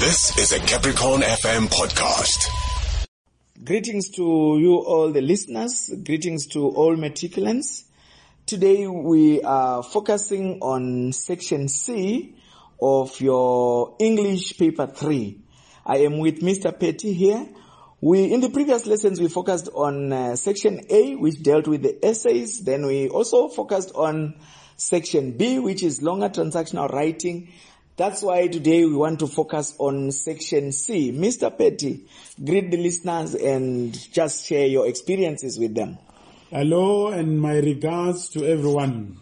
This is a Capricorn FM podcast. Greetings to you all the listeners. Greetings to all matriculants. Today we are focusing on section C of your English paper 3. I am with Mr. Petty here. In the previous lessons we focused on section A, which dealt with the essays. Then we also focused on section B, which is longer transactional writing. That's why today we want to focus on section C. Mr. Petty, greet the listeners and just share your experiences with them. Hello and my regards to everyone.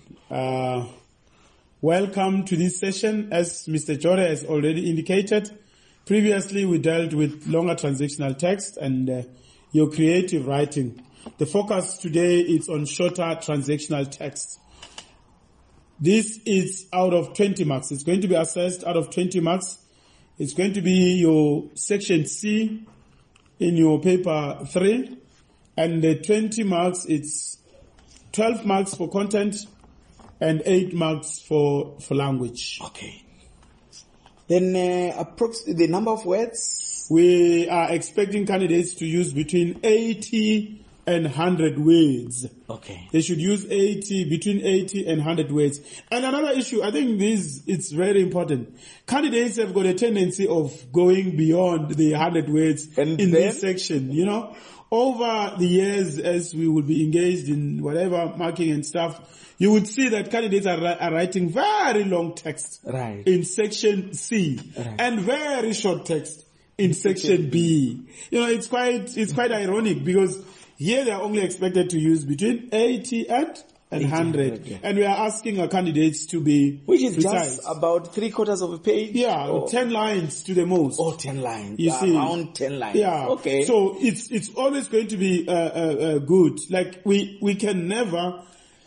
Welcome to this session. As Mr. Jore has already indicated, previously we dealt with longer transactional text and your creative writing. The focus today is on shorter transactional text. This is out of 20 marks. It's going to be assessed out of 20 marks. It's going to be your section C in your paper 3. And the 20 marks, it's 12 marks for content and 8 marks for language. Okay. Then the number of words? We are expecting candidates to use between 80 and 100 words. Okay. They should use between 80 and 100 words. And another issue, I think it's very important. Candidates have got a tendency of going beyond the 100 words in this section, you know. Over the years, as we will be engaged in whatever marking and stuff, you would see that candidates are writing very long text in section C and very short text in section B. You know, it's quite ironic because here they are only expected to use between 80 and 100. Yeah. And we are asking our candidates to be which is precise. Just about 3/4 of a page? Yeah, 10 lines to the most. Oh, 10 lines. You see. Around 10 lines. Yeah. Okay. So it's always going to be good. Like we can never,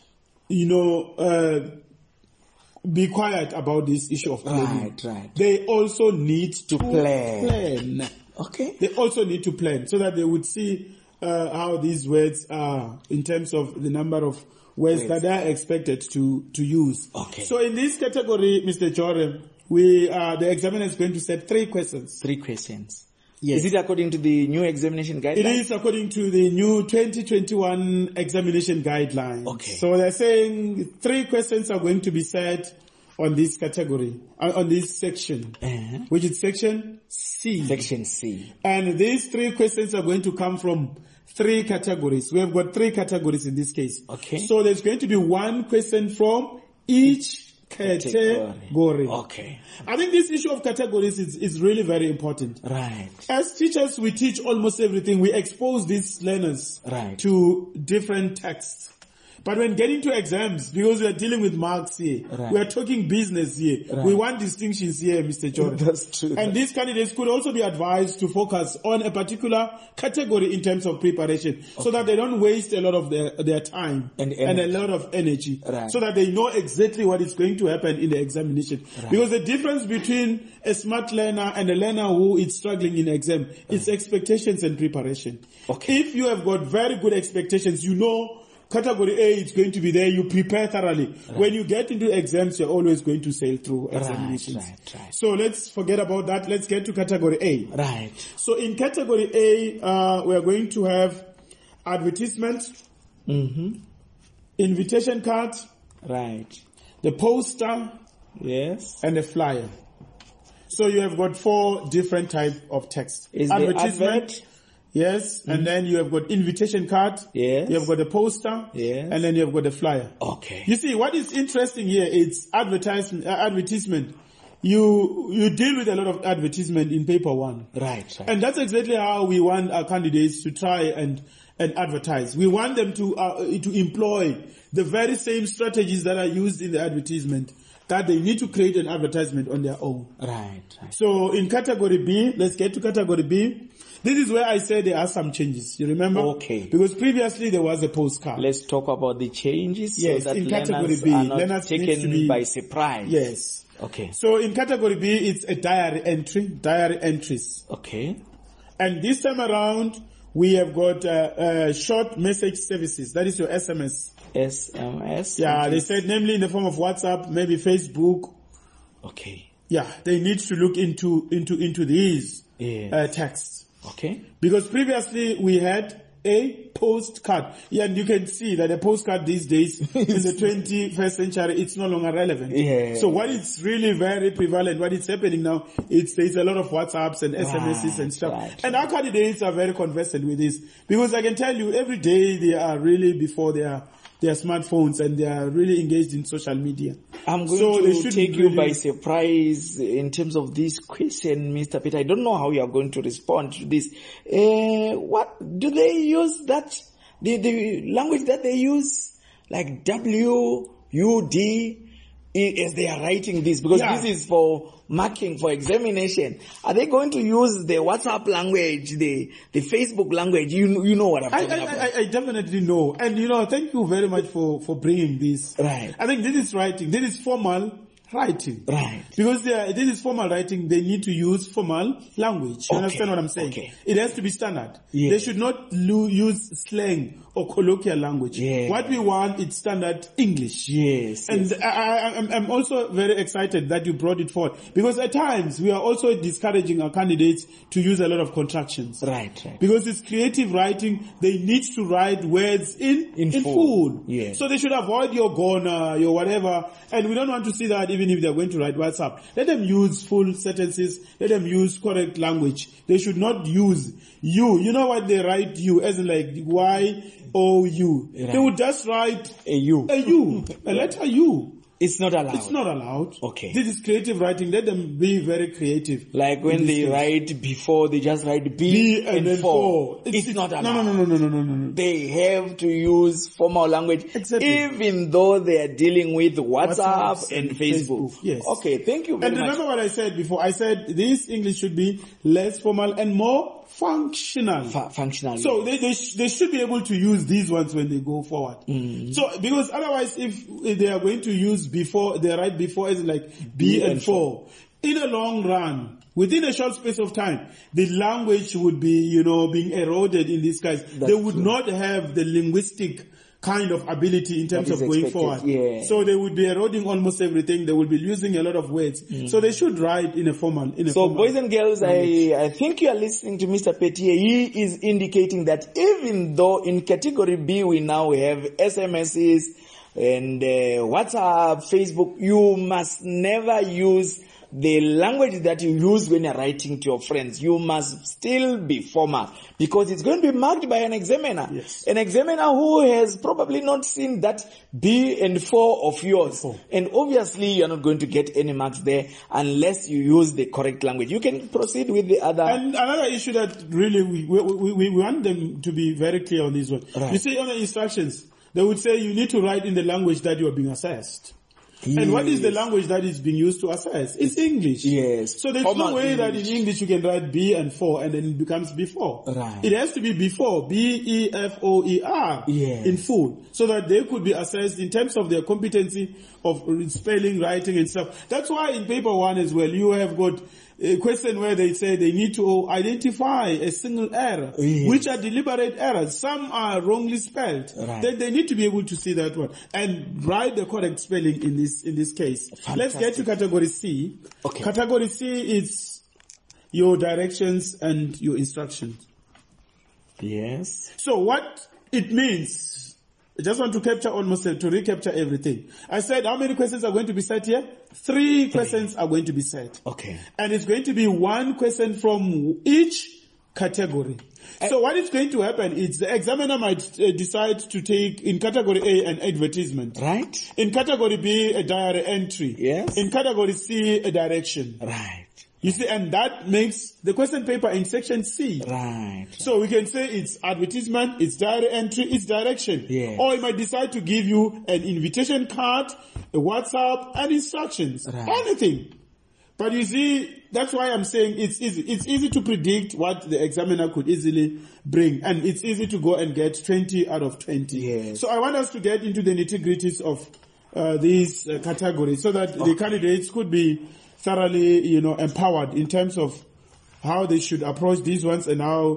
be quiet about this issue of planning. Right. They also need to plan. Okay. They also need to plan so that they would see how these words are in terms of the number of words that they are expected to use. Okay. So in this category, Mr. Jore, the examiner is going to set 3 questions. 3 questions. Yes. Is it according to the new examination guidelines? It is according to the new 2021 examination guidelines. Okay. So they're saying 3 questions are going to be set on this category, on this section, which is section C. Section C. And these 3 questions are going to come from 3 categories. We have got 3 categories in this case. Okay. So there's going to be 1 question from each category. Okay. I think this issue of categories is really very important. Right. As teachers, we teach almost everything. We expose these learners to different texts. But when getting to exams, because we are dealing with marks here, we are talking business here, we want distinctions here, Mr. Jordan. That's true. And these candidates could also be advised to focus on a particular category in terms of preparation, so that they don't waste a lot of their time and a lot of energy, so that they know exactly what is going to happen in the examination. Because the difference between a smart learner and a learner who is struggling in exam is expectations and preparation. Okay. If you have got very good expectations, you know category A is going to be there, you prepare thoroughly. When you get into exams, you're always going to sail through examinations. Right. So let's forget about that. Let's get to category A. Right. So in category A, we are going to have advertisement, invitation card, the poster, and the flyer. So you have got 4 different types of text. Is advertisement, yes, and then you have got invitation card, you have got the poster, and then you have got the flyer. Okay. You see, what is interesting here is advertisement. You deal with a lot of advertisement in paper 1. Right. And that's exactly how we want our candidates to try and advertise. We want them to employ the very same strategies that are used in the advertisement, that they need to create an advertisement on their own. Right. So in category B, let's get to category B. This is where I said there are some changes. You remember? Okay. Because previously there was a postcard. Let's talk about the changes. Yes, so that in category learners B, are not learners taken needs to be by surprise. Yes. Okay. So in category B, it's a diary entries. Okay. And this time around, we have got short message services. That is your SMS. SMS? Yeah, they said namely in the form of WhatsApp, maybe Facebook. Okay. they need to look into these texts. Okay. Because previously we had a postcard. Yeah, and you can see that a postcard these days in the 21st century, it's no longer relevant. Yeah. So what is really very prevalent, what is happening now, there's a lot of WhatsApps and SMSs and stuff. Right. And our candidates are very conversant with this. Because I can tell you every day they are really before their smartphones and they are really engaged in social media. I'm going to take you by surprise in terms of this question, Mr. Peter. I don't know how you are going to respond to this. What do they use that, the language that they use, like WUD, as they are writing this? Because this is for marking, for examination. Are they going to use the WhatsApp language, the Facebook language? You know what I'm talking about. I definitely know. And thank you very much for bringing this. Right. I think this is writing. This is formal writing. Right. Because this is formal writing, they need to use formal language. You understand what I'm saying? Okay. It has to be standard. Yeah. They should not use slang or colloquial language. Yeah. What we want is standard English. Yes. And I'm also very excited that you brought it forward. Because at times we are also discouraging our candidates to use a lot of contractions. Right. Because it's creative writing, they need to write words in full. Yeah. So they should avoid your gonna, your whatever. And we don't want to see that even if they're going to write WhatsApp. Let them use full sentences. Let them use correct language. They should not use you. You know what they write you as in like Y-O-U. Right. They would just write a U. A U. A letter U. It's not allowed. It's not allowed. Okay. This is creative writing. Let them be very creative. Like when they write before, they just write B and then 4. It's not allowed. No. They have to use formal language, even though they are dealing with WhatsApp and Facebook. Yes. Okay, thank you very much. And remember what I said before. I said this English should be less formal and more functional. Functional. So they should be able to use these ones when they go forward. So because otherwise, if they are going to use before, they write before as like B and 4. In a long run, within a short space of time, the language would be, being eroded in these guys. They would not have the linguistic kind of ability in terms of going forward. Yeah. So they would be eroding almost everything. They would be losing a lot of words. So they should write in a formal. So boys and girls, I think you are listening to Mr. Petier. He is indicating that even though in category B we now have SMSs and WhatsApp, Facebook, you must never use the language that you use when you're writing to your friends. You must still be formal because it's going to be marked by an examiner. Yes. An examiner who has probably not seen that B and 4 of yours. And obviously you're not going to get any marks there unless you use the correct language. You can proceed with the other. And another issue that really we want them to be very clear on this one. Right. You see on the instructions, they would say you need to write in the language that you are being assessed. Yes. And what is the language that is being used to assess? It's English. Yes. So there's no way that in English you can write B and 4 and then it becomes before. Right. It has to be before, B-E-F-O-E-R, in full, so that they could be assessed in terms of their competency of spelling, writing and stuff. That's why in paper 1 as well, you have got a question where they say they need to identify a single error, which are deliberate errors. Some are wrongly spelled. Right. Then they need to be able to see that one and write the correct spelling in this case. Fantastic. Let's get to category C. Okay. Category C is your directions and your instructions. Yes. So what it means, I just want to recapture everything. I said how many questions are going to be set here? 3 questions are going to be set. Okay. And it's going to be 1 question from each category. So what is going to happen is the examiner might decide to take in category A an advertisement. Right. In category B a diary entry. Yes. In category C a direction. Right. You see, and that makes the question paper in section C. Right. So we can say it's advertisement, it's diary entry, it's direction. Yes. Or it might decide to give you an invitation card, a WhatsApp, and instructions. Right. Anything. But you see, that's why I'm saying it's easy. It's easy to predict what the examiner could easily bring. And it's easy to go and get 20 out of 20. Yes. So I want us to get into the nitty-gritties of these categories so that the candidates could be thoroughly, empowered in terms of how they should approach these ones and how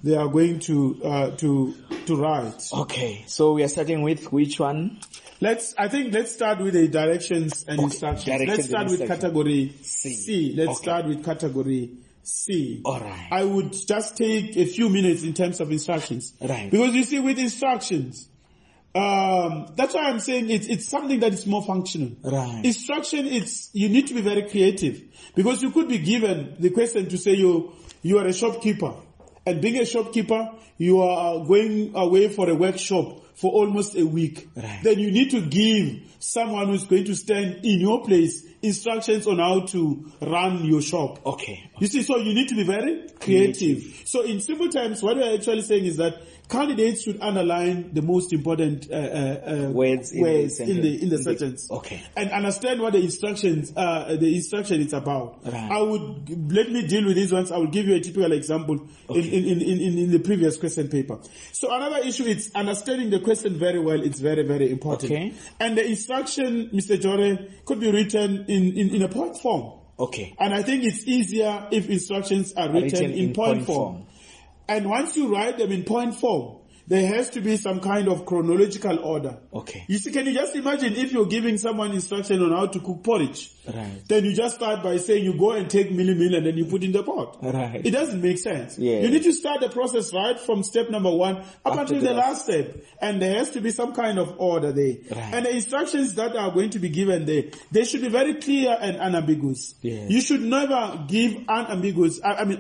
they are going to write. Okay, so we are starting with which one? Let's start with the directions and instructions. Let's start with category C. Let's start with category C. All right. I would just take a few minutes in terms of instructions. Right. Because you see, with instructions, that's why I'm saying it's something that is more functional. Right. Instruction, you need to be very creative. Because you could be given the question to say you are a shopkeeper. And being a shopkeeper, you are going away for a workshop for almost a week. Right. Then you need to give someone who's going to stand in your place instructions on how to run your shop. Okay. You see, so you need to be very creative. So in simple terms, what we're actually saying is that candidates should underline the most important words in the sentence. Okay. And understand what the instruction is about. Right. Let me deal with these ones. I will give you a typical example in the previous question paper. So another issue is understanding the question very well. It's very, very important. Okay. And the instruction, Mr. Jore, could be written in a point form. Okay. And I think it's easier if instructions are written in point form. And once you write them in point form, there has to be some kind of chronological order. Okay. You see, can you just imagine if you're giving someone instruction on how to cook porridge? Right. Then you just start by saying you go and take meal and then you put in the pot. Right. It doesn't make sense. Yeah. You need to start the process right from step number 1 up until the last step. And there has to be some kind of order there. Right. And the instructions that are going to be given there, they should be very clear and unambiguous. Yes. You should never give ambiguous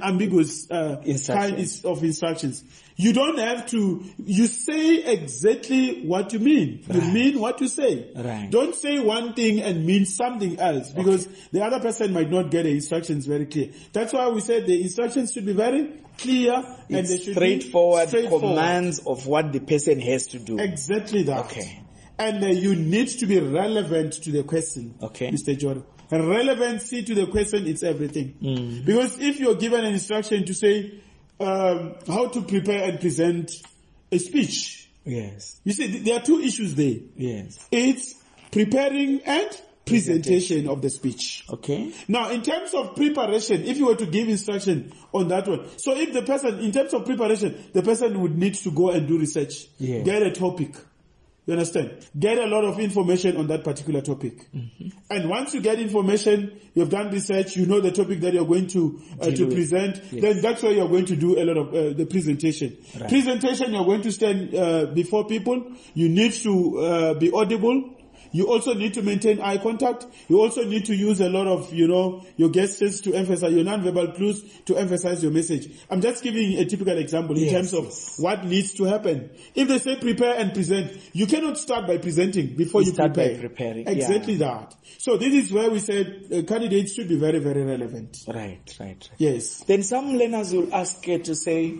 kinds of instructions. You don't have to, you say exactly what you mean. Right. You mean what you say. Right. Don't say one thing and mean something else because the other person might not get the instructions very clear. That's why we said the instructions should be very clear and they should straightforward commands of what the person has to do. Exactly that. Okay. And you need to be relevant to the question, Mr. Jordan. Relevancy to the question is everything. Because if you're given an instruction to say, how to prepare and present a speech. Yes. You see, there are two issues there. Yes. It's preparing and presentation of the speech. Okay. Now, in terms of preparation, if you were to give instruction on that one, so if the person, in terms of preparation, the person would need to go and do research, get a topic. You understand? Get a lot of information on that particular topic. Mm-hmm. And once you get information, you've done research, you know the topic that you're going to present, then that's where you're going to do a lot of the presentation. Right. Presentation, you're going to stand before people. You need to be audible. You also need to maintain eye contact. You also need to use a lot of, your gestures to emphasize, your non-verbal clues to emphasize your message. I'm just giving a typical example in terms of what needs to happen. If they say prepare and present, you cannot start by presenting before you prepare. By preparing. Exactly that. So this is where we said candidates should be very, very relevant. Right. Yes. Then some learners will ask to say,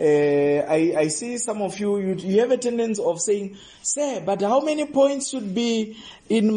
I see some of you have a tendency of saying, sir, but how many points should be in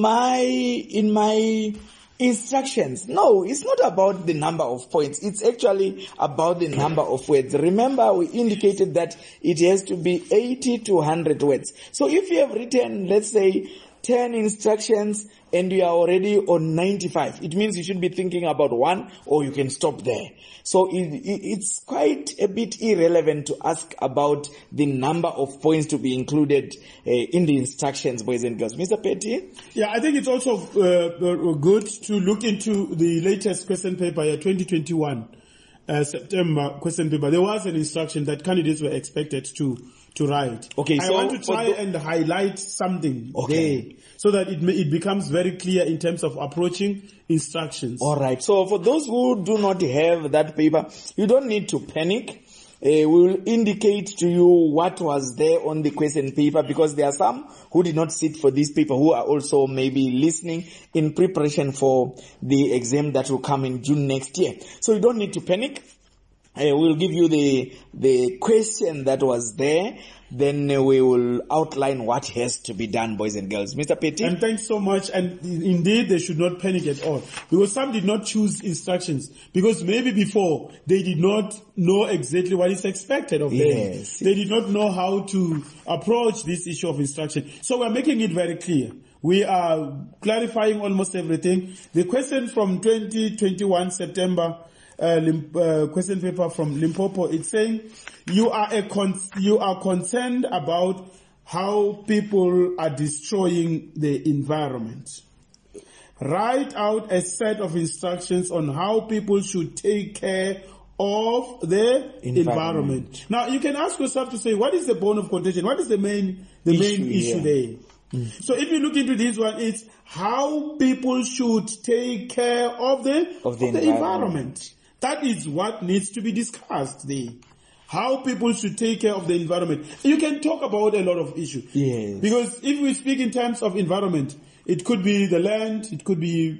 my instructions? No, it's not about the number of points. It's actually about the number of words. Remember, we indicated that it has to be 80 to 100 words. So if you have written, let's say, 10 instructions and you are already on 95, it means you should be thinking about one or you can stop there. So it's quite a bit irrelevant to ask about the number of points to be included in the instructions, boys and girls. Mr. Petty? Yeah, I think it's also good to look into the latest question paper, 2021 September question paper. There was an instruction that candidates were expected to write. Okay, I want to try and highlight something there so that it becomes very clear in terms of approaching instructions. All right. So for those who do not have that paper, you don't need to panic. We will indicate to you what was there on the question paper because there are some who did not sit for this paper who are also maybe listening in preparation for the exam that will come in June next year. So you don't need to panic. We'll give you the question that was there. Then we will outline what has to be done, boys and girls. Mr. Petty? And thanks so much. And indeed, they should not panic at all. Because some did not choose instructions. Because maybe before, they did not know exactly what is expected of them. They did not know how to approach this issue of instruction. So we're making it very clear. We are clarifying almost everything. The question from 2021 September question paper from Limpopo. It's saying you are concerned about how people are destroying the environment. Write out a set of instructions on how people should take care of the environment. Now, you can ask yourself to say, what is the bone of contention? What is the main issue there? So if you look into this one, it's how people should take care of the environment. That is what needs to be discussed there. How people should take care of the environment. You can talk about a lot of issues. Yes. Because if we speak in terms of environment, it could be the land, it could be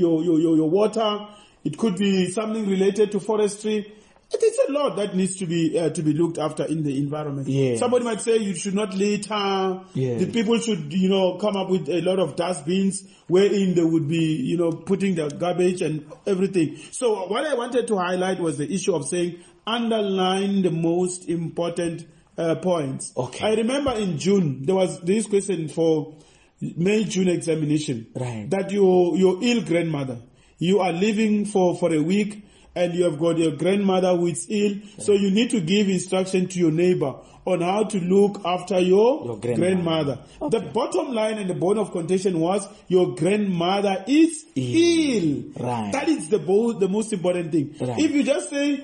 your water, it could be something related to forestry. It's a lot that needs to be looked after in the environment. Yes. Somebody might say you should not litter. Yes. The people should, come up with a lot of dustbins wherein they would be, putting the garbage and everything. So what I wanted to highlight was the issue of saying underline the most important points. Okay. I remember in June there was this question for May-June examination. Right. That your ill grandmother, you are living for a week and you have got your grandmother who is ill, so you need to give instruction to your neighbor on how to look after your grandmother. Okay. The bottom line and the bone of contention was your grandmother is ill. Right. That is the most important thing. Right. If you just say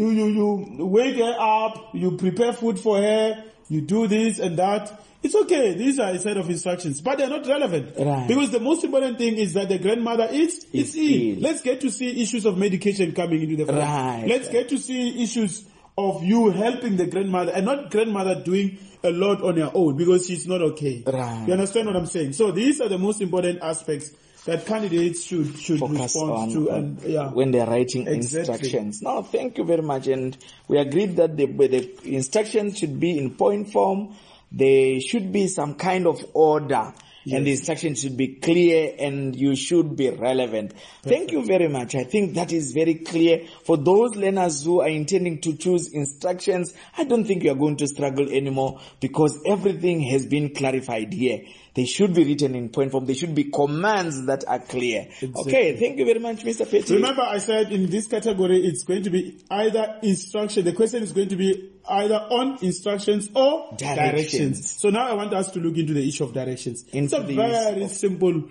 you wake her up, you prepare food for her, you do this and that, it's okay. These are a set of instructions, but they're not relevant. Right. Because the most important thing is that the grandmother is ill. Let's get to see issues of medication coming into the family. Right. Let's get to see issues of you helping the grandmother and not grandmother doing a lot on her own because she's not okay. Right. You understand what I'm saying? So these are the most important aspects that candidates should focus respond to and when they're writing instructions. No, thank you very much. And we agreed that the instructions should be in point form. There should be some kind of order. Yes. And the instructions should be clear and you should be relevant. Perfect. Thank you very much. I think that is very clear. For those learners who are intending to choose instructions, I don't think you are going to struggle anymore because everything has been clarified here. They should be written in point form. They should be commands that are clear. Exactly. Okay, thank you very much, Mr. Petty. Remember, I said in this category, it's going to be either instruction. The question is going to be either on instructions or directions. So now I want us to look into the issue of directions. It's a very simple,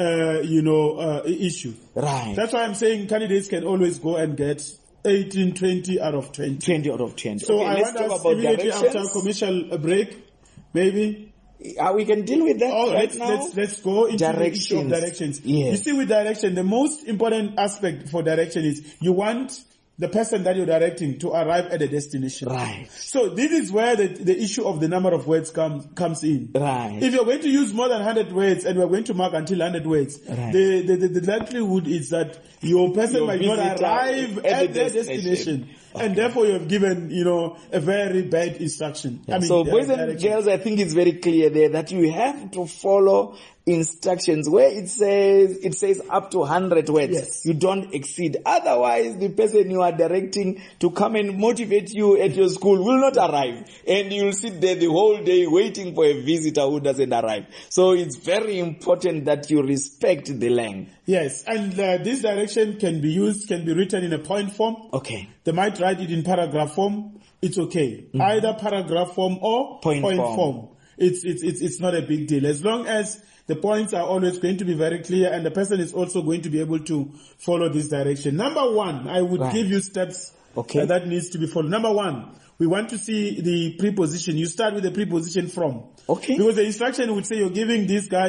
issue. Right. That's why I'm saying candidates can always go and get 18, 20 out of 20. 20 out of 20. So okay, I want us immediately after a commercial break, maybe. We can deal with that right now. Let's go into the issue of directions. Yes. You see, with direction, the most important aspect for direction is you want the person that you're directing to arrive at a destination. Right. So this is where the issue of the number of words comes in. Right. If you're going to use more than 100 words and we're going to mark until 100 words, right. the likelihood is that your person might not arrive at their destination. Okay. And therefore you have given, a very bad instruction. Yeah. So boys and girls, I think it's very clear there that you have to follow instructions where it says up to 100 words. Yes. You don't exceed. Otherwise, the person you are directing to come and motivate you at your school will not arrive. And you'll sit there the whole day waiting for a visitor who doesn't arrive. So it's very important that you respect the length. Yes. And this direction can be written in a point form. Okay. They might write it in paragraph form. It's okay. Mm-hmm. Either paragraph form or point form. It's not a big deal. As long as the points are always going to be very clear and the person is also going to be able to follow this direction. Number one, I would give you steps that needs to be followed. Number one, we want to see the preposition. You start with the preposition from. Okay. Because the instruction would say you're giving this guy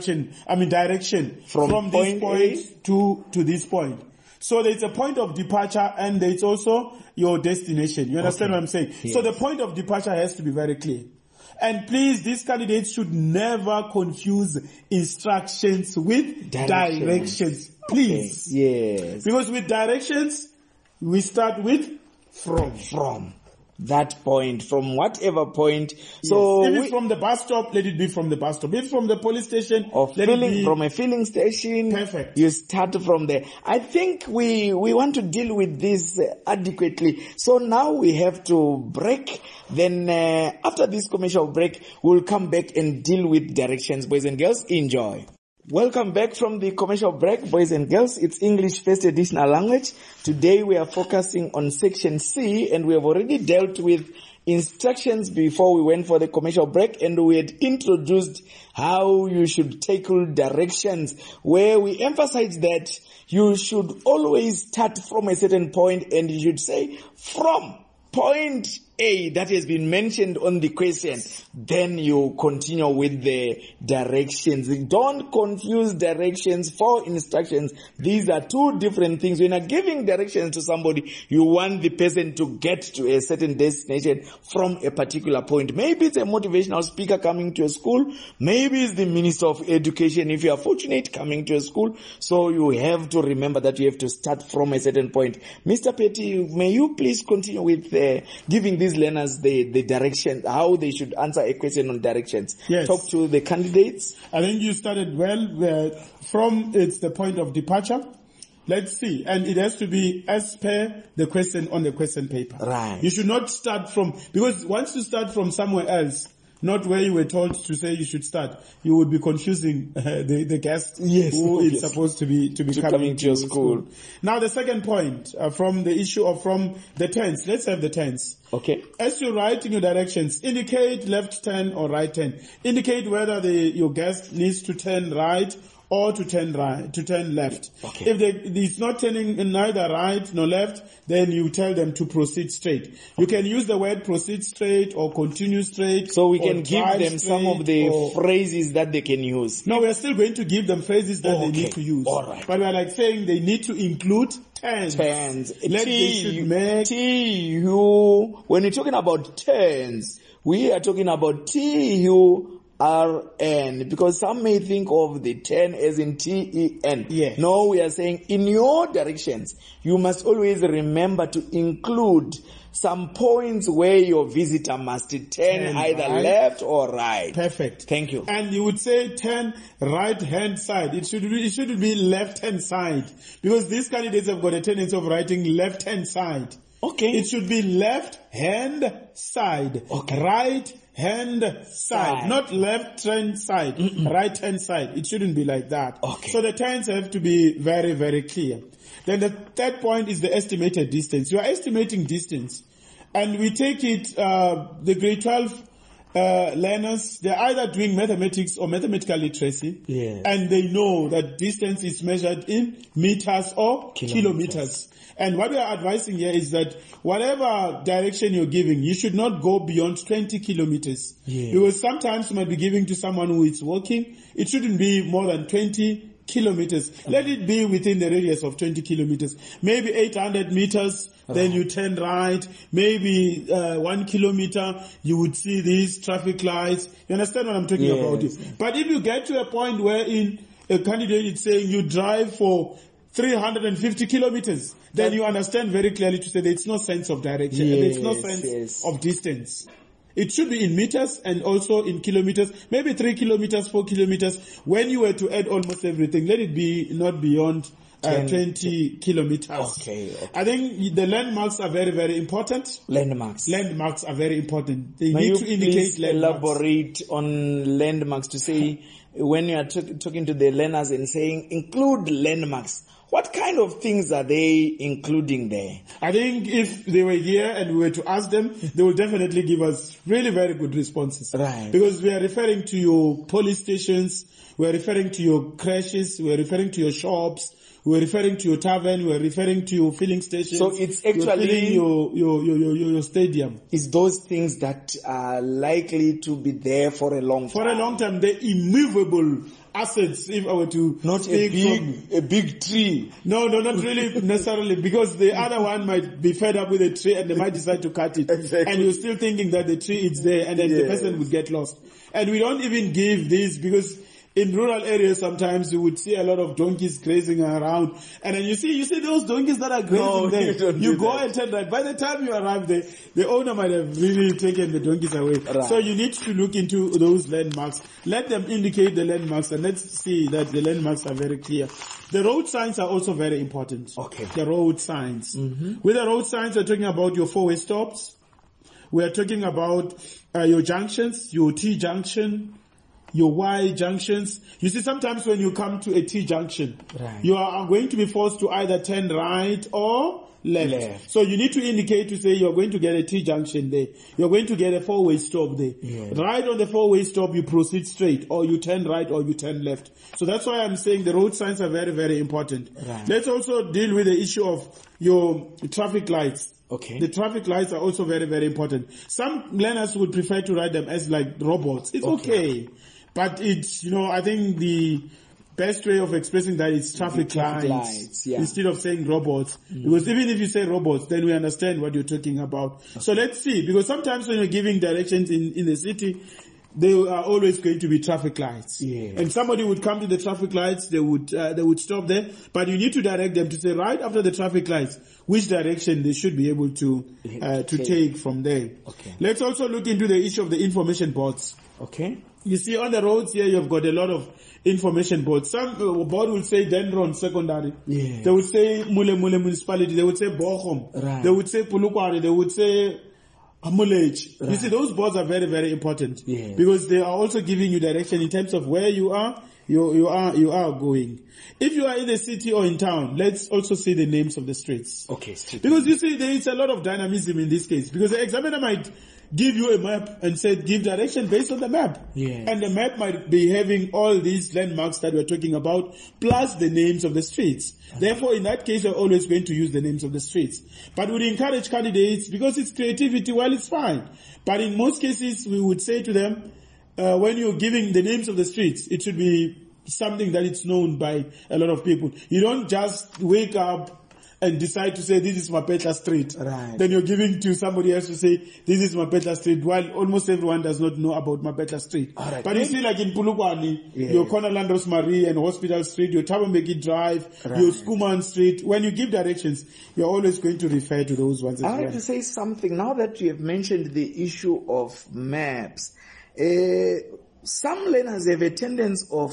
direction from this point to this point. So there's a point of departure and there's also your destination. You understand what I'm saying? Yes. So the point of departure has to be very clear. And please, these candidates should never confuse instructions with directions. Please. Okay. Yes. Because with directions, we start with from. That point, from whatever point. Yes. So if it's from the bus stop, let it be from the bus stop. If it's from the police station, or from a filling station. Perfect. You start from there. I think we want to deal with this adequately. So now we have to break. Then after this commercial break, we'll come back and deal with directions. Boys and girls, enjoy. Welcome back from the commercial break, boys and girls. It's English First Additional Language. Today we are focusing on section C, and we have already dealt with instructions before we went for the commercial break, and we had introduced how you should tackle directions, where we emphasize that you should always start from a certain point, and you should say from point A that has been mentioned on the question, then you continue with the directions. Don't confuse directions for instructions. These are two different things. When you're giving directions to somebody, you want the person to get to a certain destination from a particular point. Maybe it's a motivational speaker coming to a school. Maybe it's the Minister of Education, if you are fortunate, coming to a school. So you have to remember that you have to start from a certain point. Mr. Petty, may you please continue with giving these learners the direction, how they should answer a question on directions. Yes. Talk to the candidates. I think you started well. From it's the point of departure. Let's see. And it has to be as per the question on the question paper. Right. You should not start from, because once you start from somewhere else, not where you were told to say you should start, you would be confusing the guest who is supposed to be coming to your school. Now the second point, from the issue of from the tense. Let's have the tense. Okay. As you write in your directions, indicate left turn or right turn. Indicate whether your guest needs to turn right or to turn left. Okay. If it's not turning neither right nor left, then you tell them to proceed straight. You can use the word proceed straight or continue straight. So we can give them some of the phrases that they can use. No, we are still going to give them phrases that they need to use. All right. But we are like saying they need to include turns. When you're talking about turns, we are talking about T-U-R-N, because some may think of the turn as in T-E-N. Yes. No, we are saying in your directions, you must always remember to include some points where your visitor must turn either left or right. Perfect. Thank you. And you would say turn right hand side. It shouldn't be left hand side, because these candidates have got a tendency of writing left hand side. Okay. It should be left hand side. Okay. Right hand side. Not left hand side. Right hand side. It shouldn't be like that. Okay. So the turns have to be very, very clear. Then the third point is the estimated distance. You are estimating distance. And we take it, the grade 12 learners, they're either doing mathematics or mathematical literacy. Yes. And they know that distance is measured in meters or kilometers. And what we are advising here is that whatever direction you're giving, you should not go beyond 20 kilometers. Yes. Because sometimes you might be giving to someone who is walking, it shouldn't be more than 20 kilometers. Let it be within the radius of 20 kilometers. Maybe 800 meters, then you turn right. Maybe 1 kilometer, you would see these traffic lights. You understand what I'm talking about? But if you get to a point wherein a candidate is saying you drive for 350 kilometers, then you understand very clearly to say there is no sense of direction, and there is no sense of distance. It should be in meters and also in kilometers, maybe 3 kilometers, 4 kilometers. When you were to add almost everything, let it be not beyond 20 kilometers. Okay. I think the landmarks are very, very important. Landmarks are very important. They May need you to indicate please landmarks. elaborate on landmarks to say, when you are talking to the learners and saying include landmarks, what kind of things are they including there? I think if they were here and we were to ask them, they will definitely give us really very good responses. Right. Because we are referring to your police stations, we are referring to your crashes, we are referring to your shops, we are referring to your tavern, we are referring to your filling stations. So it's actually your stadium. It's those things that are likely to be there for a long time. For a long time, they're immovable assets, if I were to not a big tree. No, not really necessarily, because the other one might be fed up with the tree and they might decide to cut it. Exactly. And you're still thinking that the tree is there, and then the person would get lost. And we don't even give these, because in rural areas sometimes you would see a lot of donkeys grazing around, and then you see those donkeys that are grazing there. You go and turn right. By the time you arrive there, the owner might have really taken the donkeys away. Right. So you need to look into those landmarks. Let them indicate the landmarks, and let's see that the landmarks are very clear. The road signs are also very important. Okay. The road signs. With the road signs, we're talking about your four-way stops. We are talking about your junctions, your T junction, your Y junctions. You see, sometimes when you come to a T junction, you are going to be forced to either turn right or left. So you need to indicate to say you're going to get a T junction there. You're going to get a four-way stop there. Right on the four-way stop, you proceed straight, or you turn right, or you turn left. So that's why I'm saying the road signs are very, very important. Let's also deal with the issue of your traffic lights. The traffic lights are also very, very important. Some learners would prefer to write them as like robots. It's okay. But it's, I think the best way of expressing that is traffic lights instead of saying robots. Because even if you say robots, then we understand what you're talking about. So let's see, because sometimes when you're giving directions in the city, there are always going to be traffic lights. And somebody would come to the traffic lights, they would stop there, but you need to direct them to say right after the traffic lights, which direction they should be able to take from there. Let's also look into the issue of the information boards. You see, on the roads here, you've got a lot of information boards. Some board will say Dendron Secondary. They would say Mule Municipality. They would say Bochum. They would say Pulukwari. They would say Amulech. You see, those boards are very, very important because they are also giving you direction in terms of where you are. You are going. If you are in the city or in town, let's also see the names of the streets. Because you see, there is a lot of dynamism in this case. Because the examiner might give you a map and say, give direction based on the map. And the map might be having all these landmarks that we're talking about, plus the names of the streets. Therefore, in that case, you're always going to use the names of the streets. But we encourage candidates, because it's creativity, well, it's fine. But in most cases, we would say to them, when you're giving the names of the streets, it should be something that it's known by a lot of people. You don't just wake up and decide to say, this is Mapetla Street. Then you're giving to somebody else to say, this is Mapetla Street, while almost everyone does not know about Mapetla Street. But you see, like in Pulukwani, your Cornerland Rosemary and Hospital Street, your Tabameki Drive, your Skuman Street, when you give directions, you're always going to refer to those ones as well. I have to say something. Now that you have mentioned the issue of maps, some learners have a tendency of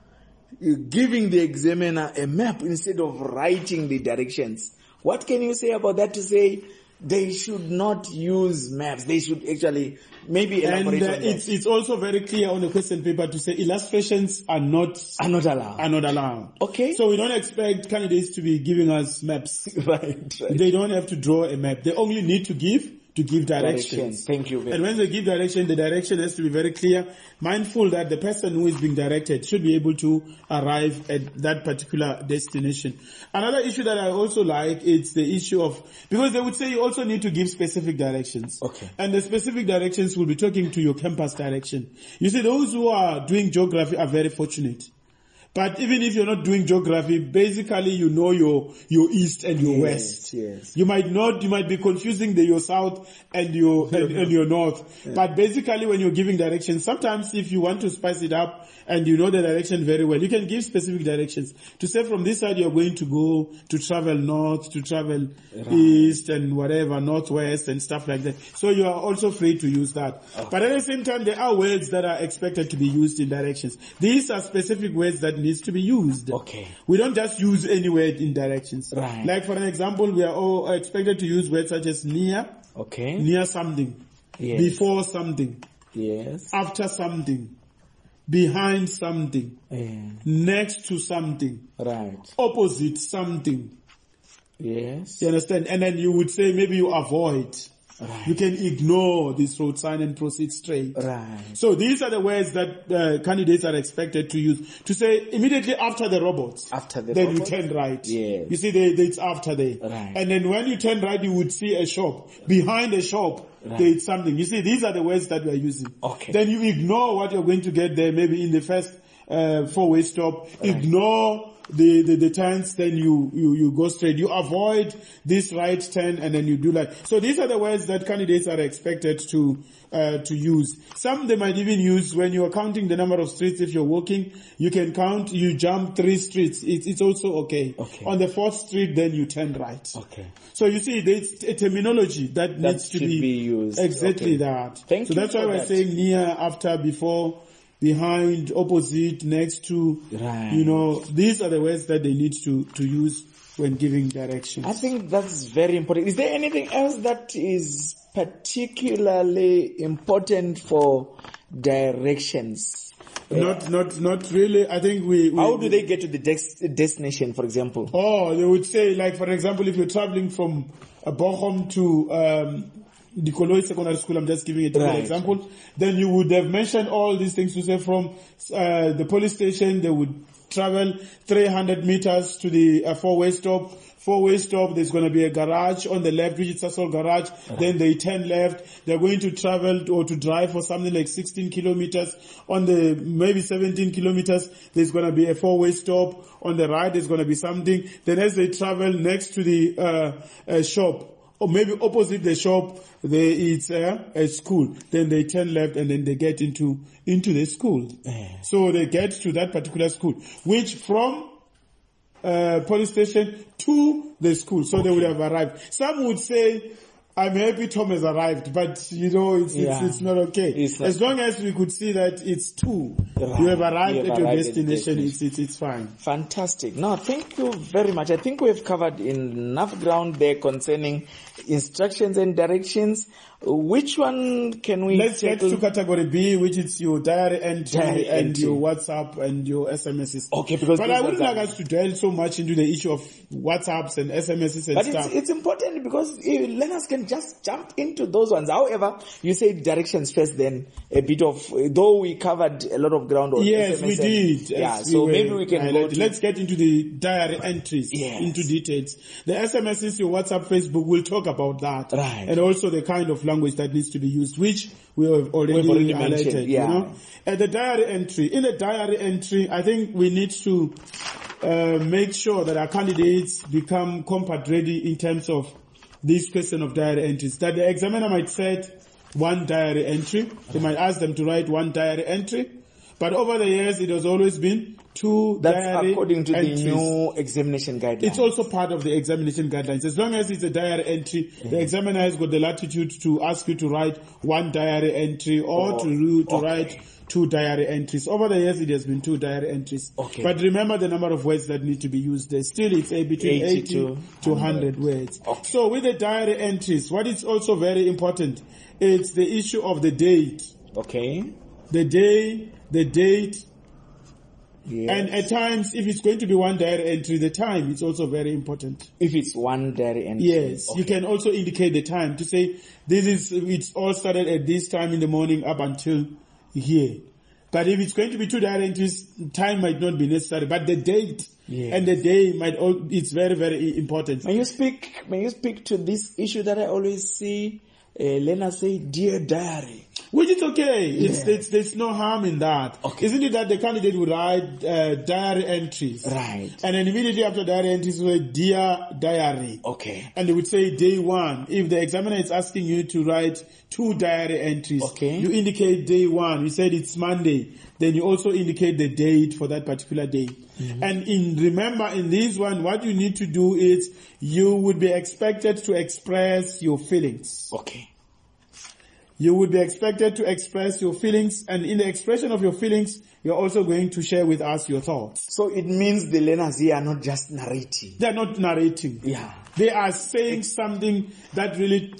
giving the examiner a map instead of writing the directions. What can you say about that, to say they should not use maps? They should actually maybe elaborate on that. It's also very clear on the question paper to say illustrations are not allowed. So we don't expect candidates to be giving us maps. Right. They don't have to draw a map. They only need to give directions. Thank you. And when they give direction, the direction has to be very clear, mindful that the person who is being directed should be able to arrive at that particular destination. Another issue that I also like is the issue of, because they would say you also need to give specific directions. And the specific directions will be talking to your campus direction. You see, those who are doing geography are very fortunate. But even if you're not doing geography, basically you know your east and your west. You might be confusing your south and your north. But basically when you're giving directions, sometimes if you want to spice it up and you know the direction very well, you can give specific directions. To say from this side you're going to go to travel north, to travel east and whatever, northwest and stuff like that. So you are also free to use that. But at the same time, there are words that are expected to be used in directions. These are specific words that needs to be used. We don't just use any word in directions. Like for an example, we are all expected to use words such as near, near something, before something, after something, behind something, next to something, opposite something. You understand? And then you would say maybe you avoid. You can ignore this road sign and proceed straight. So these are the words that candidates are expected to use. To say immediately after the robots. Then you turn right. You see, it's after there. And then when you turn right, you would see a shop. Behind the shop, there is something. You see, these are the words that we are using. Then you ignore what you're going to get there, maybe in the first four-way stop. Ignore the turns, then you go straight. You avoid this right turn and then you do that. So these are the words that candidates are expected to use. Some they might even use when you are counting the number of streets. If you're walking, you can count, you jump 3 streets. It's also okay. On the 4th street, then you turn right. So you see, there's a terminology that needs to be used. Exactly that. So that's why we're saying near, after, before, behind, opposite, next to, these are the words that they need to use when giving directions. I think that's very important. Is there anything else that is particularly important for directions? Not really. I think we how do they get to the destination, for example? Oh, they would say, like, for example, if you're traveling from Bochum to the Koloi Secondary School, I'm just giving a different example, then you would have mentioned all these things to say from the police station. They would travel 300 meters to the four-way stop. Four-way stop, there's going to be a garage on the left, which is Sasol garage. Then they turn left. They're going to travel or to drive for something like 16 kilometers. On the maybe 17 kilometers, there's going to be a four-way stop. On the right, there's going to be something. Then as they travel next to the shop, or maybe opposite the shop, it's a school. Then they turn left and then they get into the school. So they get to that particular school, which from police station to the school. So they would have arrived. Some would say, I'm happy Tom has arrived, but it's not okay. As long as we could see that it's two, you have arrived at your destination, it's fine. Fantastic. No, thank you very much. I think we've covered enough ground there concerning instructions and directions. Which one can we Let's get to category B, which is your diary entry and your WhatsApp and your SMSs. Okay, but I wouldn't like us to dwell so much into the issue of WhatsApps and SMSs and stuff. But it's important because learners can just jump into those ones. However, you say directions first, then a bit of, though we covered a lot of ground on yes, SMS. We did. So maybe we can go let's get into the diary entries, into details. The SMSs, your WhatsApp, Facebook, we'll talk about that. Right. And also the kind of language that needs to be used, which we have already mentioned. And the diary entry. In the diary entry, I think we need to make sure that our candidates become compact ready in terms of this question of diary entries. That the examiner might set one diary entry. They might ask them to write one diary entry. But over the years, it has always been two diary according to entries. The new examination guidelines. It's also part of the examination guidelines. As long as it's a diary entry, the examiner has got the latitude to ask you to write one diary entry or to write two diary entries. Over the years, it has been two diary entries. Okay. But remember the number of words that need to be used there. Still, it's between 80 to 100 words. Okay. So with the diary entries, what is also very important, it's the issue of the date. Okay. The day, the date, yes. And at times, if it's going to be one diary entry, the time is also very important. If it's one diary entry. Yes. Okay. You can also indicate the time to say, it's all started at this time in the morning up until here. But if it's going to be two diary entries, time might not be necessary, but the date and the day it's very, very important. May you speak to this issue that I always see, learners say, dear diary. Which is okay. There's no harm in that. Okay. Isn't it that the candidate would write diary entries? Right. And then immediately after diary entries, we say, dear diary. Okay. And they would say day one. If the examiner is asking you to write two diary entries, you indicate day one. You said it's Monday. Then you also indicate the date for that particular day. Mm-hmm. And remember, in this one, what you need to do is you would be expected to express your feelings. Okay. You would be expected to express your feelings, and in the expression of your feelings, you're also going to share with us your thoughts. So it means the learners here are not just narrating. They're not narrating. Yeah. They are saying something that really,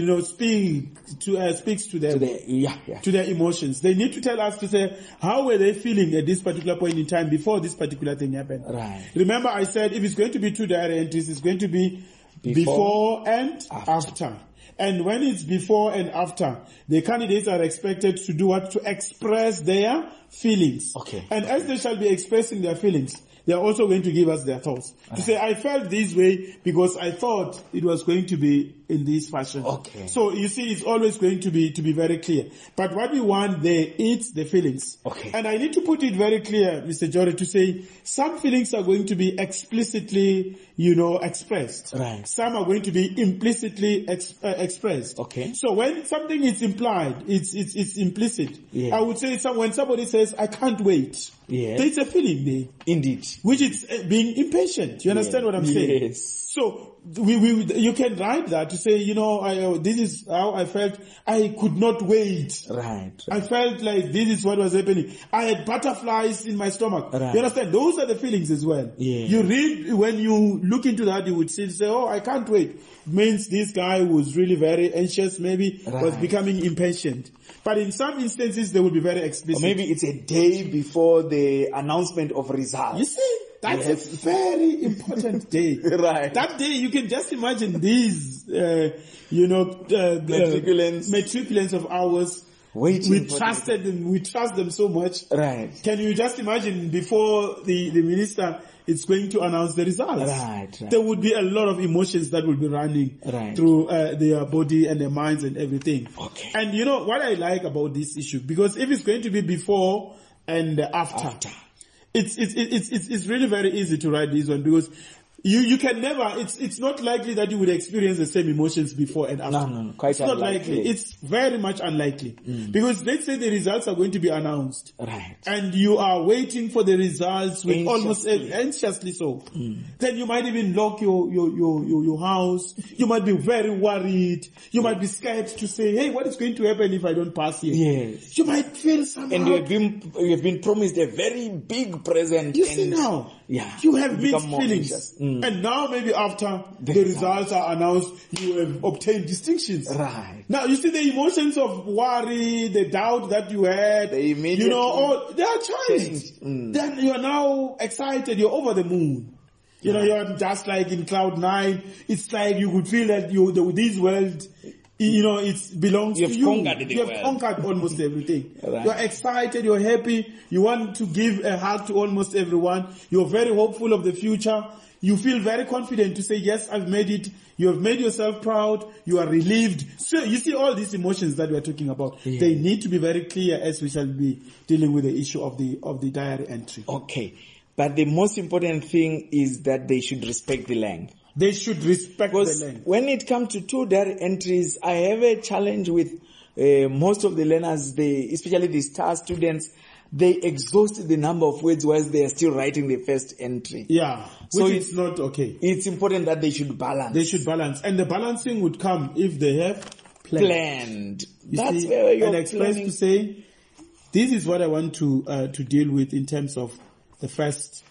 speaks to them, to their emotions. They need to tell us to say, how were they feeling at this particular point in time before this particular thing happened? Right. Remember, I said if it's going to be two diary entries, it's going to be before and after. And when it's before and after, the candidates are expected to do what? To express their feelings. Okay. And as they shall be expressing their feelings, they are also going to give us their thoughts. To say, I felt this way because I thought it was going to be in this fashion. Okay. So you see, it's always going to be very clear. But what we want there is the feelings. Okay. And I need to put it very clear, Mr. Jory, to say some feelings are going to be explicitly, expressed. Right. Some are going to be implicitly expressed. Okay. So when something is implied, it's implicit. Yeah. I would say when somebody says, I can't wait. Yeah. There's a feeling there. Indeed. Which is being impatient. You understand what I'm saying? Yes. So you can write that to say, this is how I felt. I could not wait. Right. I felt like this is what was happening. I had butterflies in my stomach. Right. You understand? Those are the feelings as well. Yeah. You read, when you look into that, you would say, oh, I can't wait. It means this guy was really very anxious, maybe was becoming impatient. But in some instances, they will be very explicit. Or maybe it's a day before the announcement of results. You see? That's a very important day. Right. That day, you can just imagine these, matriculants of ours. Waiting. We trusted them. We trust them so much. Right. Can you just imagine before the minister is going to announce the results? Right. There would be a lot of emotions that will be running through their body and their minds and everything. Okay. And what I like about this issue, because if it's going to be before and after. It's really very easy to write this one, because you can never, it's not likely that you would experience the same emotions before and after. No, quite it's not likely. It's very much unlikely. Because let's say the results are going to be announced. Right. And you are waiting for the results with almost anxiously so. Then you might even lock your house. You might be very worried. You might be scared to say, hey, what is going to happen if I don't pass here? Yes. You might feel somehow. And you have been promised a very big present. You see now. Yeah. You have mixed feelings. And now maybe after the results are announced, you have obtained distinctions. Right. Now you see the emotions of worry, the doubt that you had, they immediately, they are changed. Then you are now excited, you're over the moon. You're just like in cloud 9. It's like you could feel that this world, it belongs to you. You have conquered almost everything. Right. You're excited, you're happy, you want to give a hug to almost everyone. You're very hopeful of the future. You feel very confident to say, yes, I've made it. You have made yourself proud. You are relieved. So you see all these emotions that we're talking about. Yeah. They need to be very clear as we shall be dealing with the issue of the diary entry. Okay. But the most important thing is that they should respect the length. They should respect the length. When it comes to 2 diary entries, I have a challenge with most of the learners, especially the STAR students. They exhaust the number of words whilst they are still writing the first entry. Yeah. So it's not okay. It's important that they should balance. They should balance. And the balancing would come if they have planned. That's where you're express to say, this is what I want to deal with in terms of the first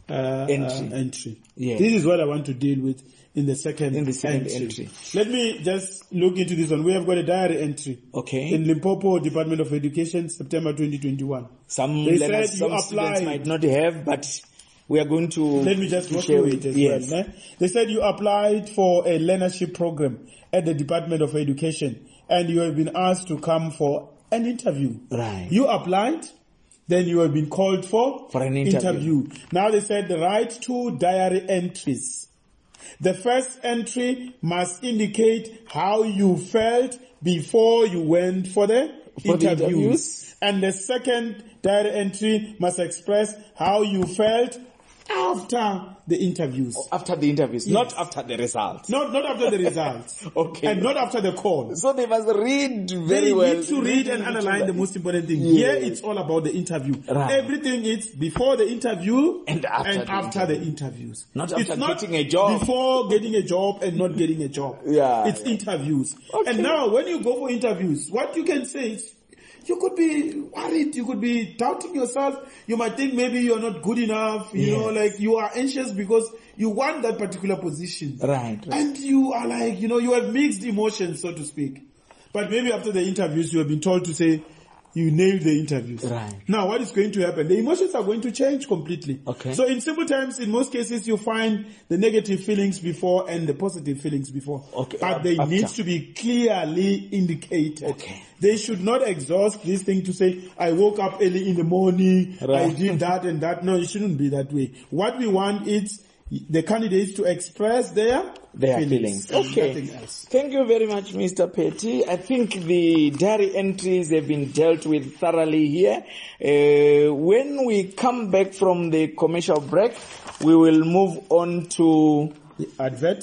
entry. Yeah. This is what I want to deal with in the second entry. Let me just look into this one. We have got a diary entry. Okay. In Limpopo Department of Education, September 2021. Some students might not have, but we are going to... Let me just go through it as well. They said you applied for a learnership program at the Department of Education, and you have been asked to come for an interview. Right. You applied, then you have been called for an interview. Now they said write 2 diary entries. The first entry must indicate how you felt before you went for the interviews. And the second diary entry must express how you felt after the interviews. After the interviews, yes. Not after the results. Not after the results. Okay. And not after the call. So they must read very well. They need to read and analyze the most important thing. Yes. Here it's all about the interview. Right. Everything is before the interview and after the interviews. Not after getting a job. Before getting a job and not getting a job. Yeah. It's interviews. Okay. And now when you go for interviews, what you can say is, you could be worried, you could be doubting yourself, you might think maybe you're not good enough, like you are anxious because you want that particular position. Right. And you are like, you have mixed emotions, so to speak. But maybe after the interviews, you have been told to say, you nailed the interviews. Right. Now, what is going to happen? The emotions are going to change completely. Okay. So in simple terms, in most cases, you find the negative feelings before and the positive feelings before. Okay. But they need to be clearly indicated. Okay. They should not exhaust this thing to say, I woke up early in the morning, right. I did that and that. No, it shouldn't be that way. What we want is the candidates to express their feelings. Okay. Thank you very much, Mr. Petty. I think the diary entries have been dealt with thoroughly here. When we come back from the commercial break, we will move on to the advert.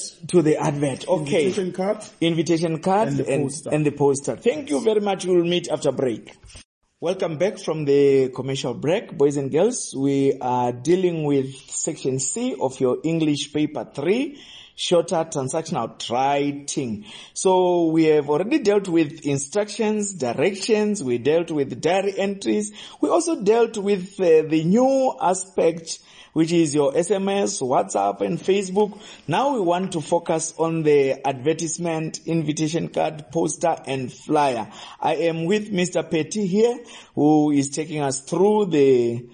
Okay. Invitation card and the poster. Thank you very much. We will meet after break. Welcome back from the commercial break, boys and girls. We are dealing with section C of your English paper 3. shorter transactional writing. So we have already dealt with instructions, directions, we dealt with diary entries, we also dealt with the new aspect, which is your SMS, WhatsApp, and Facebook. Now we want to focus on the advertisement, invitation card, poster, and flyer. I am with Mr. Petty here, who is taking us through the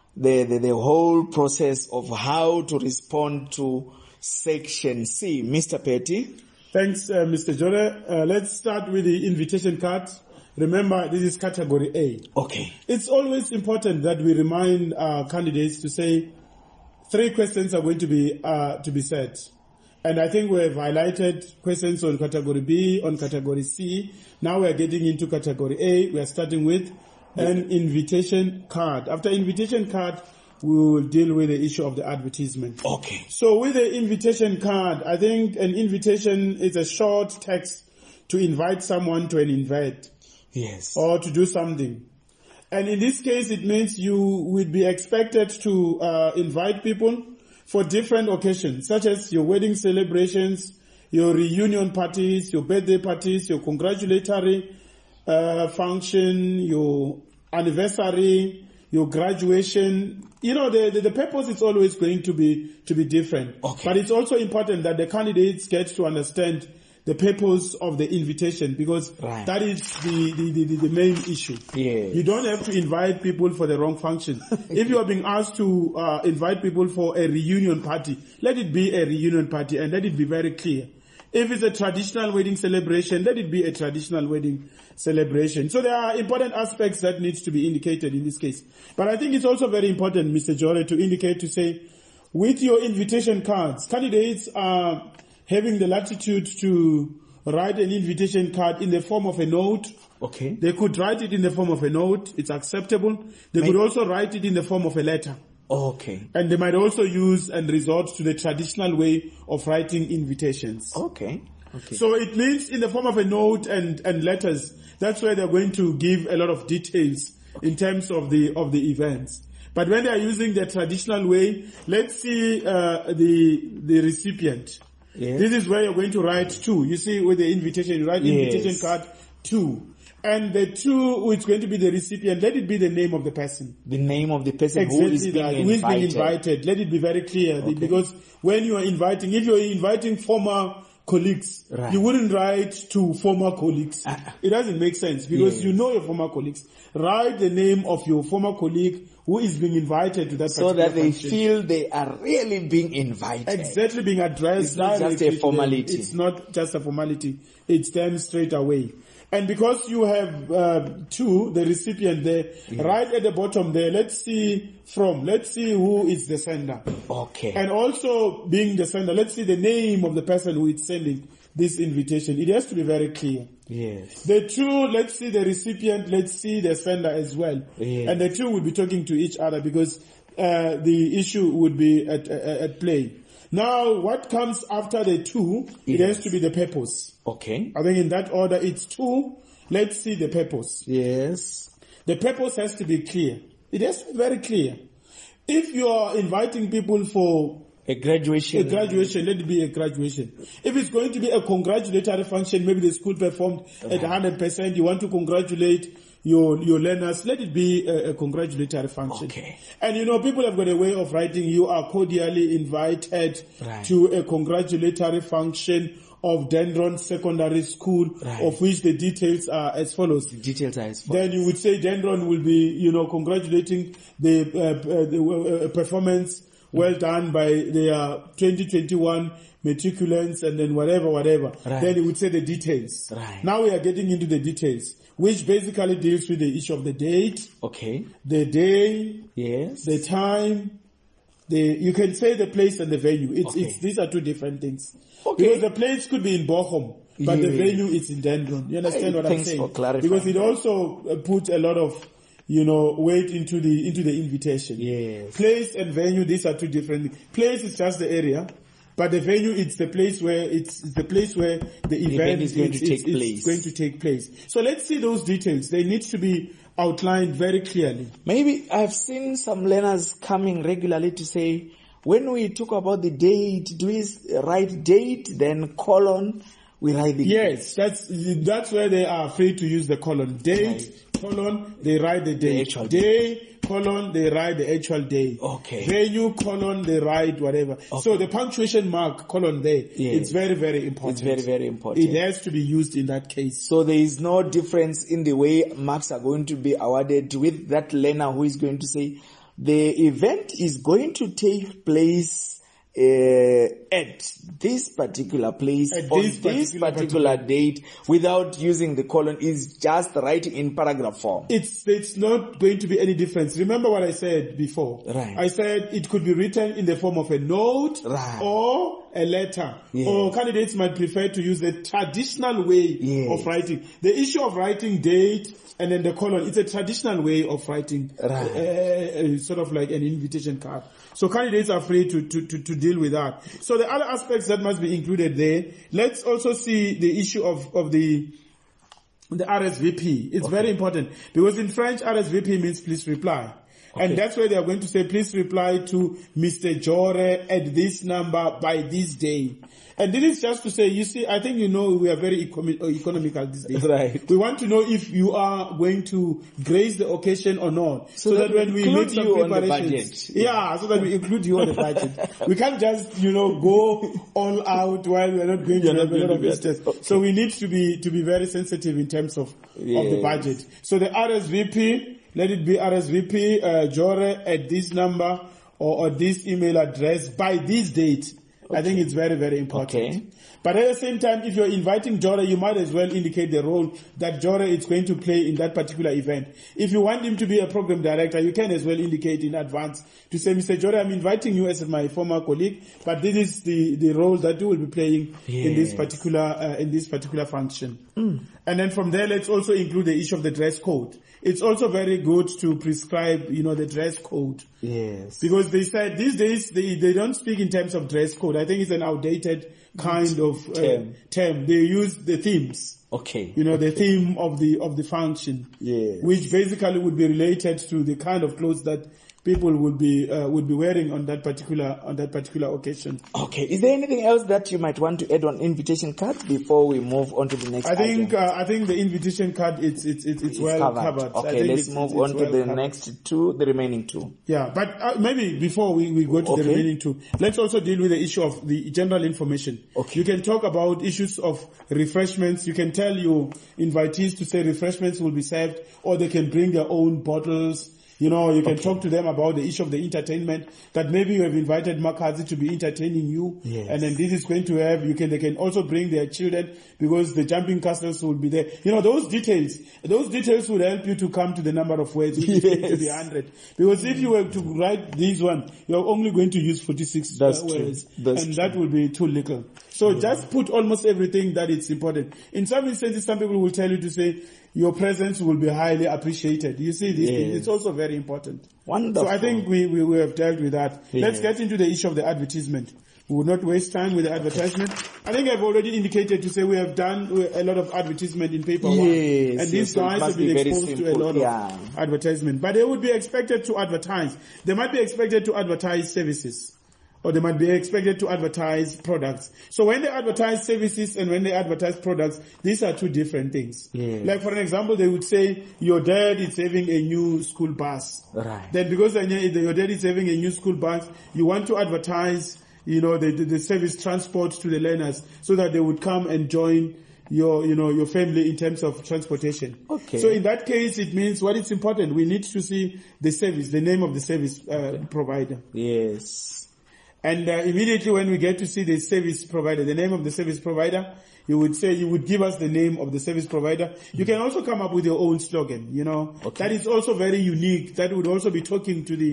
whole process of how to respond to Section C. Mr. Petty. Thanks, Mr. Jore. Let's start with the invitation card. Remember, this is category A. Okay. It's always important that we remind candidates to say 3 questions are going to be said. And I think we have highlighted questions on category B, on category C. Now we are getting into category A. We are starting with an invitation card. After invitation card, we will deal with the issue of the advertisement. Okay. So with the invitation card, I think an invitation is a short text to invite someone to an event. Yes. Or to do something. And in this case, it means you would be expected to invite people for different occasions, such as your wedding celebrations, your reunion parties, your birthday parties, your congratulatory function, your anniversary, your graduation. You know, the purpose is always going to be different. Okay. But it's also important that the candidates get to understand the purpose of the invitation, because that is the main issue. Yes. You don't have to invite people for the wrong function. If you are being asked to invite people for a reunion party, let it be a reunion party and let it be very clear. If it's a traditional wedding celebration, let it be a traditional wedding celebration. So there are important aspects that needs to be indicated in this case. But I think it's also very important, Mr. Jore, to indicate, to say, with your invitation cards, candidates are having the latitude to write an invitation card in the form of a note. Okay. They could write it in the form of a note. It's acceptable. They could also write it in the form of a letter. Okay. And they might also use and resort to the traditional way of writing invitations. Okay. Okay. So it means in the form of a note and letters, that's where they're going to give a lot of details in terms of the events. But when they are using the traditional way, let's see the recipient. Yes. This is where you're going to write to. You see, with the invitation, you write invitation card to. And the to, it's going to be the recipient. Let it be the name of the person. The name of the person exactly who is being invited. Let it be very clear. Okay. Because when you are inviting, if you're inviting former colleagues, you wouldn't write to former colleagues. It doesn't make sense, because you know your former colleagues. Write the name of your former colleague who is being invited to that so that they function. feel they are really being invited. Exactly, being addressed. It's not just a formality. It's not just a formality. It's them straight away. And because you have to, the recipient there, right at the bottom there, let's see who is the sender. Okay. And also being the sender, let's see the name of the person who is sending this invitation. It has to be very clear. Yes. The two, let's see the recipient, let's see the sender as well. Yes. And the two will be talking to each other, because the issue would be at play. Now, what comes after the two, it has to be the purpose. Okay. I think in that order, it's two. Let's see the purpose. Yes. The purpose has to be clear. It has to be very clear. If you are inviting people for a graduation, let it be a graduation. If it's going to be a congratulatory function, maybe the school performed at 100%, you want to congratulate your learners, let it be a congratulatory function. Okay. And you know, people have got a way of writing, you are cordially invited to a congratulatory function of Dendron Secondary School, of which the details are as follows. The details are as follows. Then you would say Dendron will be, congratulating the performance well done by their 2021 matriculants, and then whatever. Then you would say the details. Now we are getting into the details, which basically deals with the issue of the date. Okay. The day. Yes. The time. You can say the place and the venue. These are two different things. Okay. Because the place could be in Bochum, but the venue is in Dendron. You understand what I'm saying? For clarifying. Because it also puts a lot of weight into the invitation. Yes. Place and venue, these are two different things. Place is just the area, but the venue, it's the place where the event is going to take place. So let's see those details. They need to be outlined very clearly. Maybe I've seen some learners coming regularly to say, when we talk about the date, do we write date, then colon, we write the Yes, that's where they are free to use the colon. Date, colon, they write the date. actual Day, colon, they write the actual day. Okay. Venue, colon, they write whatever. Okay. So the punctuation mark, colon there, it's very, very important. It's very, very important. It has to be used in that case. So there is no difference in the way marks are going to be awarded with that learner who is going to say, the event is going to take place at this particular place on this particular date, without using the colon, is just writing in paragraph form. It's not going to be any difference. Remember what I said before. Right. I said it could be written in the form of a note or a letter. Yes. Or candidates might prefer to use the traditional way of writing. The issue of writing date and then the colon, it's a traditional way of writing, sort of like an invitation card. So candidates are free to deal with that. So the other aspects that must be included there, let's also see the issue of the RSVP. It's very important, because in French, RSVP means please reply. Okay. And that's where they are going to say, please reply to Mr. Jore at this number by this day. And this is just to say, you see, I think we are very economical these days. Right. We want to know if you are going to grace the occasion or not. So that when we make some preparations, so that we include you on the budget. We can't just, go all out while we are not going to have a lot of visitors. Okay. So we need to be very sensitive in terms of the budget. So the RSVP, let it be RSVP, Jore at this number or this email address by this date. Okay. I think it's very, very important. Okay. But at the same time, if you're inviting Jore, you might as well indicate the role that Jore is going to play in that particular event. If you want him to be a program director, you can as well indicate in advance to say, Mr. Jore, I'm inviting you as my former colleague, but this is the role that you will be playing in this particular function. And then from there, let's also include the issue of the dress code. It's also very good to prescribe, the dress code. Yes. Because they said these days they don't speak in terms of dress code. I think it's an outdated kind of term. They use the themes. Okay. The theme of the function. Yes. Which basically would be related to the kind of clothes that people would be wearing on that particular occasion. Okay. Is there anything else that you might want to add on invitation cards before we move on to the next? I think the invitation card it's well covered. Okay, let's move on to the next two, the remaining two. Yeah, but maybe before we go to the remaining two, let's also deal with the issue of the general information. Okay. You can talk about issues of refreshments. You can tell your invitees to say refreshments will be served, or they can bring their own bottles. You can talk to them about the issue of the entertainment, that maybe you have invited Makazi to be entertaining you. Yes. And then this is going to have, they can also bring their children, because the jumping castles will be there. Those details would help you to come to the number of words, which is going to be 100. Because if you were to write this one, you're only going to use 46 words. That will be too little. So just put almost everything that is important. In some instances, some people will tell you to say, your presence will be highly appreciated. You see, this it's also very important. Wonderful. So I think we have dealt with that. Yes. Let's get into the issue of the advertisement. We will not waste time with the advertisement. I think I've already indicated to say we have done a lot of advertisement in paper one. And these guys have been exposed to a lot of advertisement. But they would be expected to advertise. They might be expected to advertise services. Or they might be expected to advertise products. So when they advertise services and when they advertise products, these are two different things. Yeah. Like for an example, they would say, your dad is having a new school bus. Right. Then because your dad is having a new school bus, you want to advertise, the service transport to the learners so that they would come and join your family in terms of transportation. Okay. So in that case, it means what is important, we need to see the service, the name of the service provider. Yes. And immediately when we get to see the service provider, the name of the service provider, you would give us the name of the service provider. You can also come up with your own slogan, Okay. That is also very unique. That would also be talking to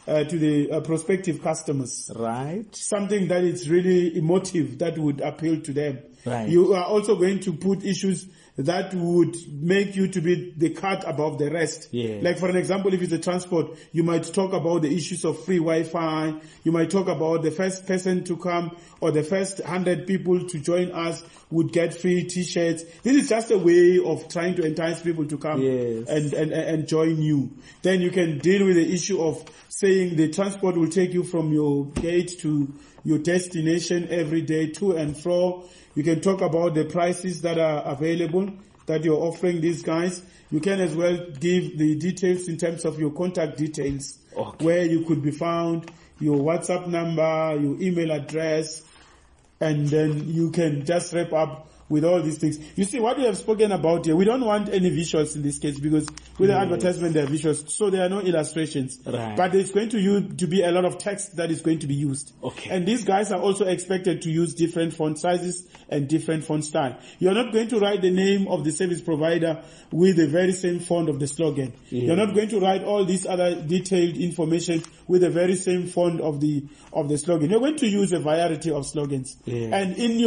the prospective customers. Right. Something that is really emotive that would appeal to them. Right. You are also going to put issues that would make you to be the cut above the rest. Yeah. Like for an example, if it's a transport, you might talk about the issues of free Wi-Fi. You might talk about the first person to come or the first 100 people to join us would get free t-shirts. This is just a way of trying to entice people to come and join you. Then you can deal with the issue of saying the transport will take you from your gate to your destination every day, to and fro. You can talk about the prices that are available that you're offering these guys. You can as well give the details in terms of your contact details, where you could be found, your WhatsApp number, your email address, and then you can just wrap up with all these things. You see, what we have spoken about here, we don't want any visuals in this case because with the advertisement there are visuals, so there are no illustrations. Right. But there's going to be a lot of text that is going to be used. Okay. And these guys are also expected to use different font sizes and different font style. You're not going to write the name of the service provider with the very same font of the slogan. Yeah. You're not going to write all this other detailed information with the very same font of the slogan. You're going to use a variety of slogans. Yeah. And in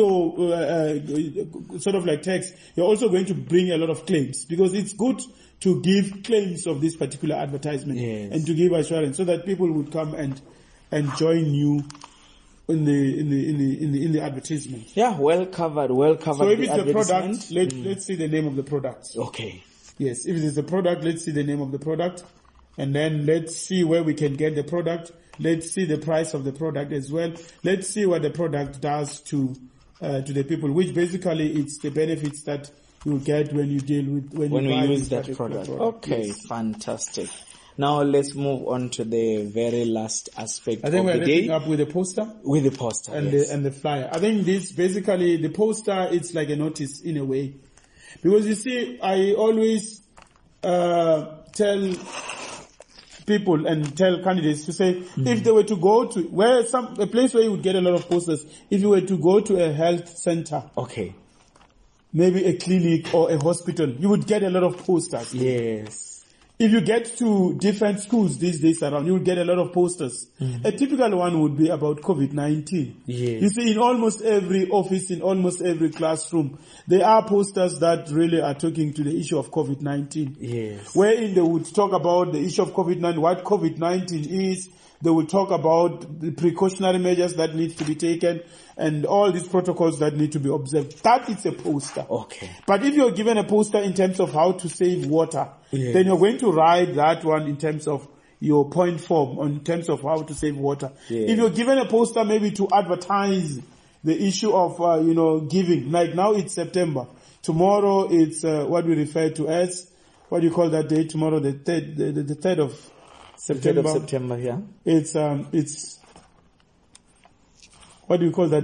your sort of like text, you're also going to bring a lot of claims because it's good to give claims of this particular advertisement and to give assurance so that people would come and join you in the advertisement. Yeah, well covered. So if it's the product, let's see the name of the product. Okay. Yes, if it is the product, let's see the name of the product, and then let's see where we can get the product. Let's see the price of the product as well. Let's see what the product does to the people, which basically it's the benefits that you get when you deal with when you use that product. Okay, yes. Fantastic. Now let's move on to the very last aspect of the day. I think we're wrapping up with the poster. With the poster, and the flyer. I think this basically the poster. It's like a notice in a way, because you see, I always tell people and tell candidates to say, if they were to go to a place where you would get a lot of posters, if you were to go to a health center, okay, maybe a clinic or a hospital, you would get a lot of posters. Yes. If you get to different schools these days around, you will get a lot of posters. A typical one would be about COVID-19. Yes. You see, in almost every office, in almost every classroom, there are posters that really are talking to the issue of COVID-19. Yes. Wherein they would talk about the issue of COVID-19, what COVID-19 is. They will talk about the precautionary measures that need to be taken and all these protocols that need to be observed. That is a poster. Okay. But if you're given a poster in terms of how to save water, then you're going to write that one in terms of your point form, in terms of how to save water. Yes. If you're given a poster maybe to advertise the issue of, giving, like now it's September. Tomorrow it's what we refer to as, what do you call that day? Tomorrow, the 3rd of September. 3rd of September, yeah. It's what do you call that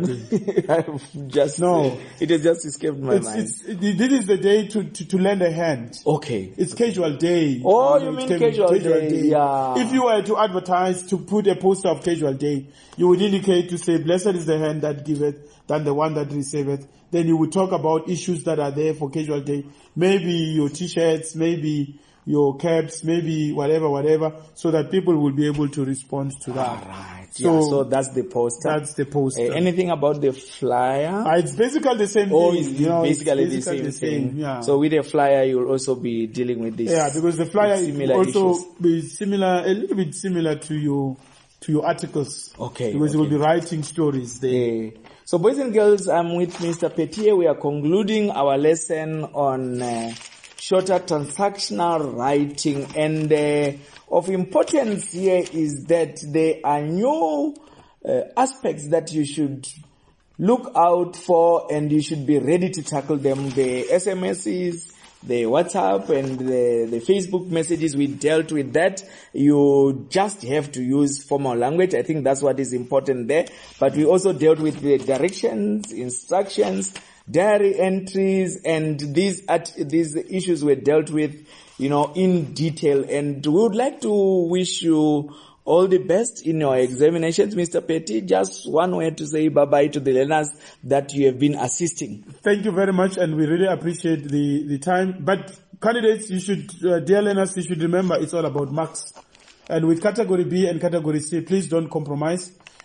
day? It has just escaped my mind. This is the day to lend a hand. Okay. It's casual day. Oh, you mean casual day? Yeah. If you were to advertise, to put a poster of casual day, you would indicate to say, blessed is the hand that giveth than the one that receiveth. Then you would talk about issues that are there for casual day. Maybe your t-shirts, maybe your caps, maybe whatever, so that people will be able to respond to that. All right. So that's the poster. That's the poster. Anything about the flyer? It's basically the same thing. It's basically the same thing. Yeah. So with the flyer, you'll also be dealing with this. Yeah, because the flyer will also issues. be similar, a little bit similar to your articles. Okay. Because you will be writing stories there. Yeah. So boys and girls, I'm with Mr. Petier. We are concluding our lesson on shorter transactional writing, and of importance here is that there are new aspects that you should look out for, and you should be ready to tackle them. The SMSs, the WhatsApp, and the Facebook messages, we dealt with that. You just have to use formal language. I think that's what is important there. But we also dealt with the directions, instructions, diary entries, and these issues were dealt with, in detail. And we would like to wish you all the best in your examinations. Mr. Petit, just one word to say bye-bye to the learners that you have been assisting. Thank you very much, and we really appreciate the time. But candidates, you should, dear learners, you should remember it's all about marks. And with category B and category C, please don't compromise.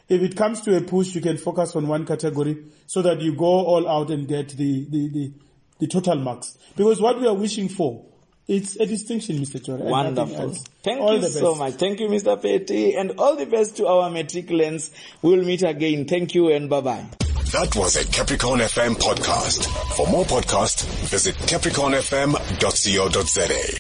if it comes to a push, you can focus on one category so that you go all out and get the total marks. Because what we are wishing for, it's a distinction, Mr. Chora. Wonderful. Thank you so much. Thank you, Mr. Petty, and all the best to our matriculants. We'll meet again. Thank you and bye-bye. That was a Capricorn FM podcast. For more podcasts, visit capricornfm.co.za.